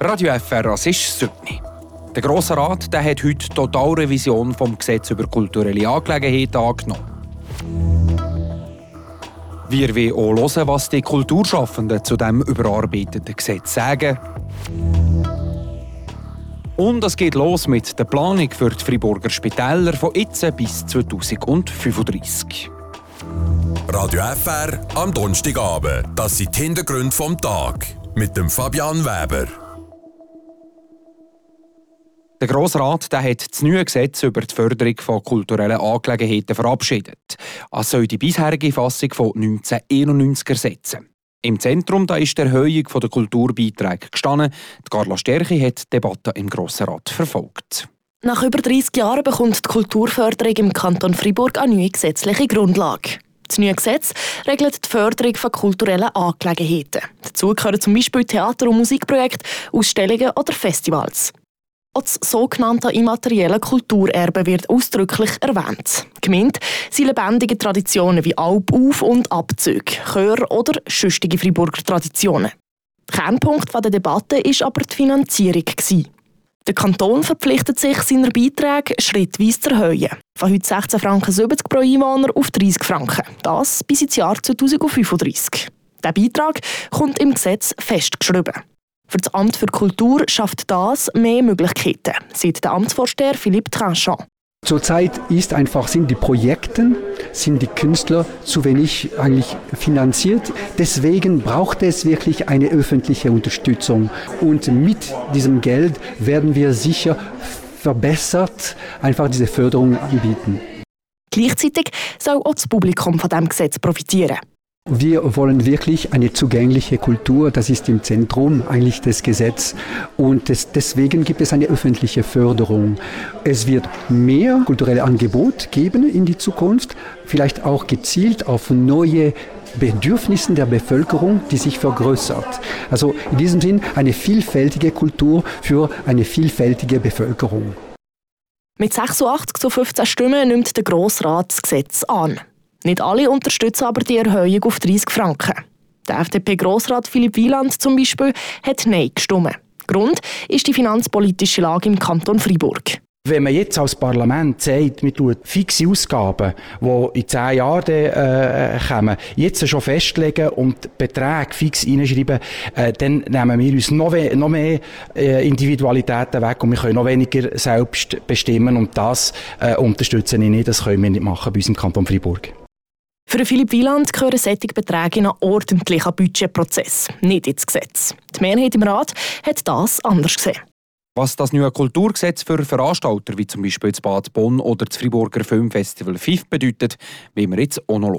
Radio FR, es ist Sydney. Der Grosse Rat hat heute die Totalrevision vom Gesetz über kulturelle Angelegenheiten angenommen. Wir wollen auch hören, was die Kulturschaffenden zu diesem überarbeiteten Gesetz sagen. Und es geht los mit der Planung für die Freiburger Spitäler von jetzt bis 2035. Radio FR am Donnerstagabend. Das sind die Hintergründe vom Tag. Mit dem Fabian Weber. Der Grosse Rat hat das neue Gesetz über die Förderung von kulturellen Angelegenheiten verabschiedet. Es soll die bisherige Fassung von 1991 ersetzen. Im Zentrum da ist die Erhöhung der Kulturbeiträge gestanden. Die Carla Sterchi hat die Debatte im Grossen Rat verfolgt. Nach über 30 Jahren bekommt die Kulturförderung im Kanton Freiburg eine neue gesetzliche Grundlage. Das neue Gesetz regelt die Förderung von kulturellen Angelegenheiten. Dazu gehören zum Beispiel Theater- und Musikprojekte, Ausstellungen oder Festivals. Auch das sogenannte immaterielle Kulturerbe wird ausdrücklich erwähnt. Gemeint sind lebendige Traditionen wie Alp-Auf- und Abzüge, Chör oder sonstige Freiburger Traditionen. Kernpunkt der Debatte war aber die Finanzierung. Der Kanton verpflichtet sich, seine Beiträge schrittweise zu erhöhen. Von heute 16,70 Franken pro Einwohner auf 30 Franken. Das bis ins Jahr 2035. Der Beitrag kommt im Gesetz festgeschrieben. Für das Amt für Kultur schafft das mehr Möglichkeiten, sagt der Amtsvorsteher Philippe Tranchant. Zurzeit sind die Projekte, sind die Künstler zu wenig eigentlich finanziert. Deswegen braucht es wirklich eine öffentliche Unterstützung. Und mit diesem Geld werden wir sicher verbessert einfach diese Förderung anbieten. Gleichzeitig soll auch das Publikum von diesem Gesetz profitieren. Wir wollen wirklich eine zugängliche Kultur, das ist im Zentrum eigentlich des Gesetzes und deswegen gibt es eine öffentliche Förderung. Es wird mehr kulturelle Angebote geben in die Zukunft, vielleicht auch gezielt auf neue Bedürfnisse der Bevölkerung, die sich vergrößert. Also in diesem Sinn eine vielfältige Kultur für eine vielfältige Bevölkerung. Mit 86 zu 15 Stimmen nimmt der Grosse Rat das Gesetz an. Nicht alle unterstützen aber die Erhöhung auf 30 Franken. Der FDP-Grossrat Philipp Wieland zum Beispiel hat Nein gestimmt. Grund ist die finanzpolitische Lage im Kanton Freiburg. Wenn man jetzt als Parlament sagt, man tut fixe Ausgaben, die in 10 Jahren kommen, jetzt schon festlegen und Beträge fix reinschreiben, dann nehmen wir uns noch mehr Individualitäten weg und wir können noch weniger selbst bestimmen. Und das unterstütze ich nicht, das können wir nicht machen bei uns im Kanton Freiburg. Für Philipp Wieland gehören solche Beträge in einen ordentlichen Budgetprozess, nicht ins Gesetz. Die Mehrheit im Rat hat das anders gesehen. Was das neue Kulturgesetz für Veranstalter wie zum Beispiel das Bad Bonn oder das Freiburger Filmfestival FIF bedeutet, wollen wir jetzt auch noch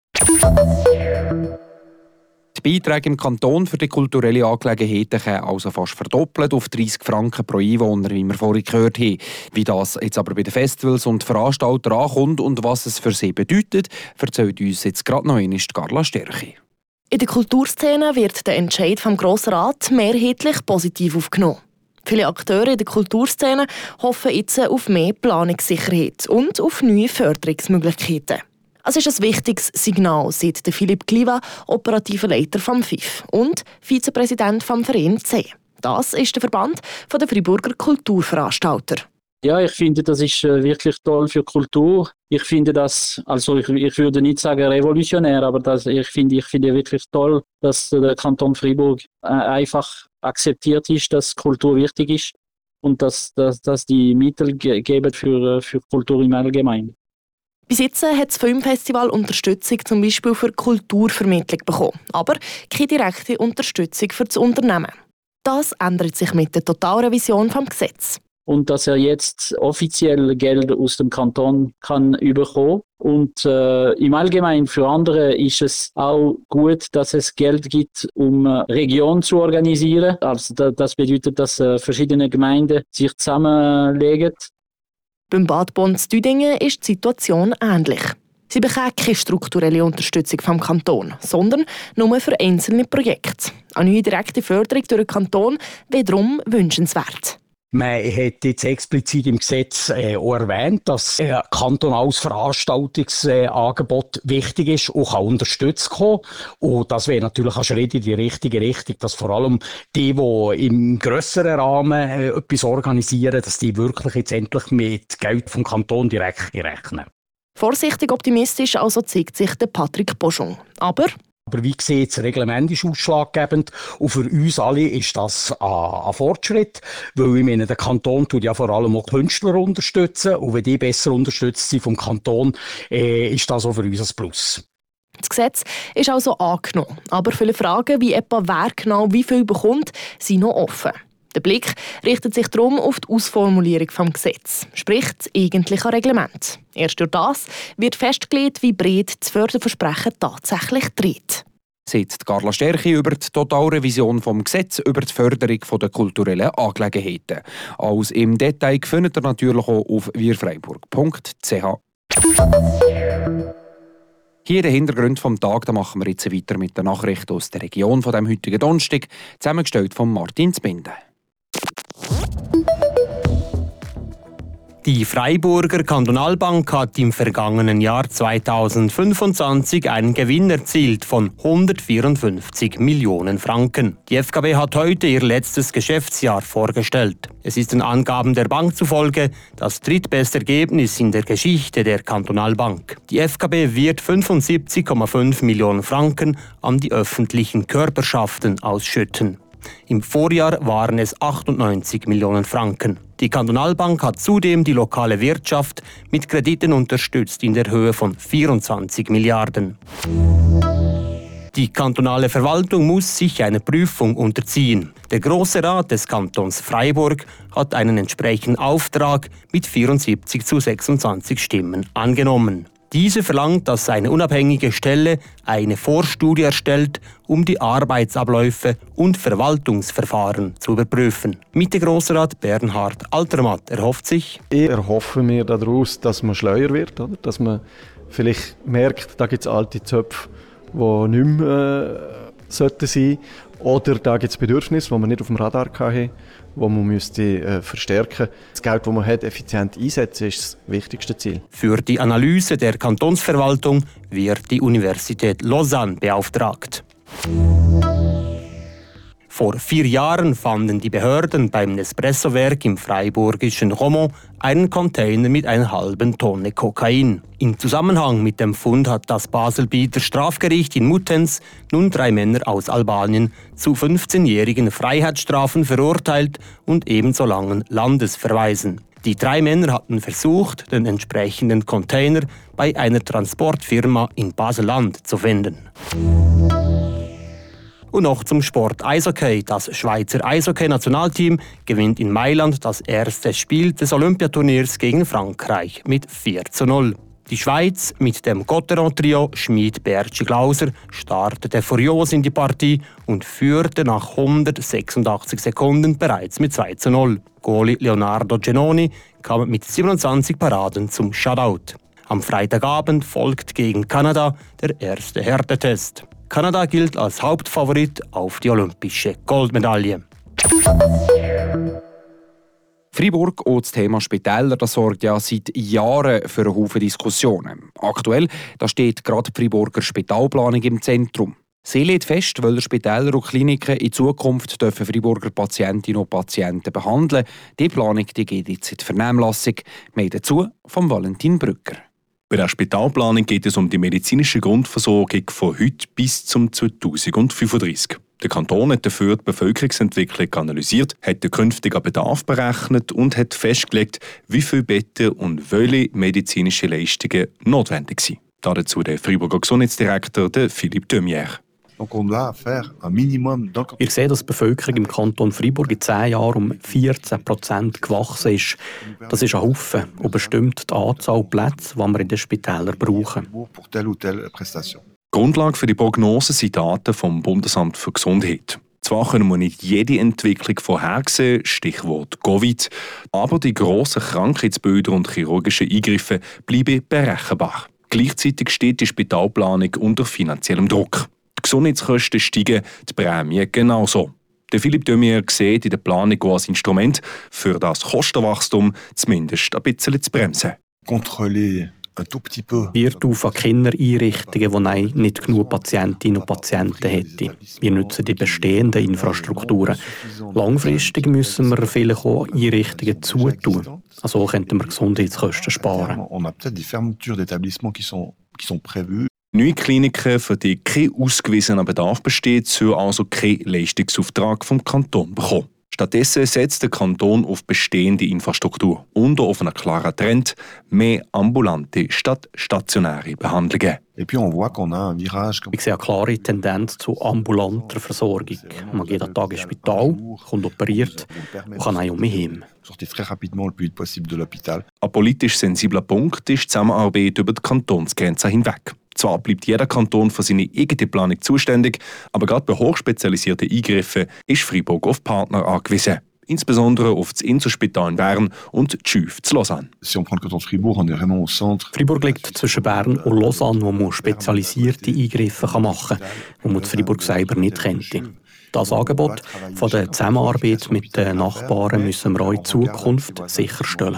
hören. Die Beiträge im Kanton für die kulturelle Angelegenheiten können also fast verdoppelt auf 30 Franken pro Einwohner, wie wir vorhin gehört haben. Wie das jetzt aber bei den Festivals und Veranstaltern ankommt und was es für sie bedeutet, erzählt uns jetzt gerade noch einmal Carla Sterchi. In der Kulturszene wird der Entscheid vom Grossen Rat mehrheitlich positiv aufgenommen. Viele Akteure in der Kulturszene hoffen jetzt auf mehr Planungssicherheit und auf neue Förderungsmöglichkeiten. Es ist ein wichtiges Signal, sagt Philipp Kliva, operativer Leiter vom FIF und Vizepräsident vom Verein C. Das ist der Verband der Freiburger Kulturveranstalter. Ja, ich finde, das ist wirklich toll für Kultur. Ich finde das, also ich würde nicht sagen revolutionär, aber ich finde wirklich toll, dass der Kanton Freiburg einfach akzeptiert ist, dass Kultur wichtig ist und dass die Mittel geben für Kultur im Allgemeinen. Bis jetzt hat das Filmfestival Unterstützung zum Beispiel für Kulturvermittlung bekommen, aber keine direkte Unterstützung für das Unternehmen. Das ändert sich mit der Totalrevision des Gesetzes. Und dass er jetzt offiziell Geld aus dem Kanton kann bekommen. Und im Allgemeinen für andere ist es auch gut, dass es Geld gibt, um Regionen zu organisieren. Also das bedeutet, dass verschiedene Gemeinden sich zusammenlegen. Beim Bad Bonn-Düdingen ist die Situation ähnlich. Sie bekommen keine strukturelle Unterstützung vom Kanton, sondern nur für einzelne Projekte. Eine neue direkte Förderung durch den Kanton wäre darum wünschenswert. Man hat jetzt explizit im Gesetz auch erwähnt, dass ein kantonales Veranstaltungsangebot wichtig ist und kann unterstützt kommen. Und das wäre natürlich ein Schritt in die richtige Richtung, dass vor allem die im grösseren Rahmen etwas organisieren, dass die wirklich jetzt endlich mit Geld vom Kanton direkt rechnen. Vorsichtig optimistisch also zeigt sich der Patrick Boschung. Aber wie gesagt, das Reglement ist ausschlaggebend und für uns alle ist das ein Fortschritt, weil ich meine, der Kanton tut ja vor allem auch Künstler unterstützen und wenn die besser unterstützt sind vom Kanton, ist das auch für uns ein Plus. Das Gesetz ist also angenommen, aber viele Fragen, wie etwa wer genau wie viel bekommt, sind noch offen. Der Blick richtet sich darum auf die Ausformulierung des Gesetzes, sprich das eigentliche Reglement. Erst durch das wird festgelegt, wie breit das Förderversprechen tatsächlich tritt. Sagt Carla Sterchi über die Totalrevision des Gesetzes über die Förderung der kulturellen Angelegenheiten. Alles im Detail findet ihr natürlich auch auf wirfreiburg.ch. Hier der Hintergrund vom Tag, da machen wir jetzt weiter mit den Nachrichten aus der Region von dem heutigen Donnerstag, zusammengestellt von Martin Zbinden. Die Freiburger Kantonalbank hat im vergangenen Jahr 2025 einen Gewinn erzielt von 154 Millionen Franken. Die FKB hat heute ihr letztes Geschäftsjahr vorgestellt. Es ist den Angaben der Bank zufolge das drittbeste Ergebnis in der Geschichte der Kantonalbank. Die FKB wird 75,5 Millionen Franken an die öffentlichen Körperschaften ausschütten. Im Vorjahr waren es 98 Millionen Franken. Die Kantonalbank hat zudem die lokale Wirtschaft mit Krediten unterstützt in der Höhe von 24 Milliarden. Die kantonale Verwaltung muss sich einer Prüfung unterziehen. Der Grosse Rat des Kantons Freiburg hat einen entsprechenden Auftrag mit 74 zu 26 Stimmen angenommen. Diese verlangt, dass eine unabhängige Stelle eine Vorstudie erstellt, um die Arbeitsabläufe und Verwaltungsverfahren zu überprüfen. Mitte-Grossrat Bernhard Altermatt erhofft sich: Ich erhoffe mir daraus, dass man schleuer wird, oder? Dass man vielleicht merkt, da gibt es alte Zöpfe, die nicht mehr sollten sein. Oder da gibt es Bedürfnisse, die man nicht auf dem Radar hatte, die man müsste verstärken. Das Geld, das man hat, effizient einsetzen, ist das wichtigste Ziel. Für die Analyse der Kantonsverwaltung wird die Universität Lausanne beauftragt. Vor 4 Jahren fanden die Behörden beim Nespresso-Werk im freiburgischen Romont einen Container mit einer halben Tonne Kokain. Im Zusammenhang mit dem Fund hat das Baselbieter Strafgericht in Muttenz nun 3 Männer aus Albanien zu 15-jährigen Freiheitsstrafen verurteilt und ebenso langen Landesverweisen. Die 3 Männer hatten versucht, den entsprechenden Container bei einer Transportfirma in Basel-Land zu finden. Und noch zum Sport Eishockey. Das Schweizer Eishockey-Nationalteam gewinnt in Mailand das erste Spiel des Olympiaturniers gegen Frankreich mit 4:0. Die Schweiz mit dem Gotteron-Trio Schmid-Bertschi-Glauser startete furios in die Partie und führte nach 186 Sekunden bereits mit 2:0. Goalie Leonardo Genoni kam mit 27 Paraden zum Shutout. Am Freitagabend folgt gegen Kanada der erste Härtetest. Kanada gilt als Hauptfavorit auf die olympische Goldmedaille. Freiburg und das Thema Spitäler, das sorgt ja seit Jahren für einen Haufen Diskussionen. Aktuell da steht gerade die Freiburger Spitalplanung im Zentrum. Sie legt fest, welche Spitäler und Kliniken in Zukunft dürfen Freiburger Patientinnen und Patienten behandeln. Die Planung die geht jetzt in die Vernehmlassung. Mehr dazu von Valentin Brücker. Bei der Spitalplanung geht es um die medizinische Grundversorgung von heute bis zum 2035. Der Kanton hat dafür die Bevölkerungsentwicklung analysiert, hat den künftigen Bedarf berechnet und hat festgelegt, wie viele Betten und welche medizinische Leistungen notwendig sind. Dazu der Freiburger Gesundheitsdirektor Philippe Demière. Ich sehe, dass die Bevölkerung im Kanton Freiburg in 10 Jahren um 14% gewachsen ist. Das ist ein Haufen und bestimmt die Anzahl Plätze, die wir in den Spitälern brauchen. Grundlage für die Prognosen sind Daten vom Bundesamt für Gesundheit. Zwar können wir nicht jede Entwicklung vorhersehen, Stichwort Covid, aber die grossen Krankheitsbilder und chirurgischen Eingriffe bleiben berechenbar. Gleichzeitig steht die Spitalplanung unter finanziellem Druck. Die Gesundheitskosten steigen, die Prämien genauso. Der Philippe Demier sieht in der Planung als Instrument für das Kostenwachstum zumindest ein bisschen zu bremsen. Wir auf Kindereinrichtungen, die nicht genug Patientinnen und Patienten hätten. Wir nutzen die bestehenden Infrastrukturen. Langfristig müssen wir vielleicht auch Einrichtungen zutun. Also könnten wir Gesundheitskosten sparen. Neue Kliniken, für die kein ausgewiesener Bedarf besteht, sollen also keinen Leistungsauftrag vom Kanton bekommen. Stattdessen setzt der Kanton auf bestehende Infrastruktur und auf einen klaren Trend, mehr ambulante statt stationäre Behandlungen. Ich sehe eine klare Tendenz zu ambulanter Versorgung. Man geht an Tag ins Spital, kommt operiert und kann auch heim. Ein politisch sensibler Punkt ist die Zusammenarbeit über die Kantonsgrenzen hinweg. Zwar bleibt jeder Kanton für seine eigene Planung zuständig, aber gerade bei hochspezialisierten Eingriffen ist Freiburg auf Partner angewiesen. Insbesondere auf das Inselspital in Bern und die Schüf zu Lausanne. Freiburg liegt zwischen Bern und Lausanne, wo man spezialisierte Eingriffe machen kann, die man in Freiburg selber nicht kennt. Das Angebot von der Zusammenarbeit mit den Nachbarn müssen wir auch in Zukunft sicherstellen.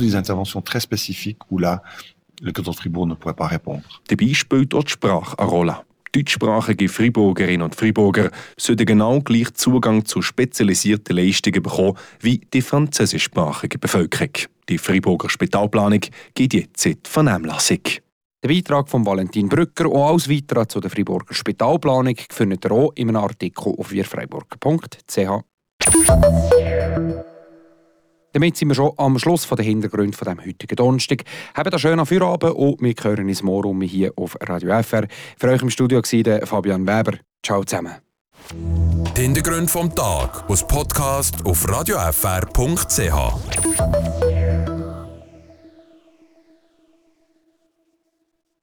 Dabei spielt auch die Sprache eine Rolle. Deutschsprachige Freiburgerinnen und Freiburger sollten genau gleich Zugang zu spezialisierten Leistungen bekommen wie die französischsprachige Bevölkerung. Die Freiburger Spitalplanung geht jetzt in die Vernehmlassung. Der Beitrag von Valentin Brücker und alles Weitere zu der Freiburger Spitalplanung findet ihr auch in einem Artikel auf wirfreiburg.ch. Damit sind wir schon am Schluss von den Hintergründen von dem heutigen Donnerstag. Habt einen schönen Feierabend und wir hören uns morgen hier auf Radio FR. Für euch im Studio war Fabian Weber. Ciao zusammen. Die Hintergründe vom Tag aus Podcast auf radiofr.ch.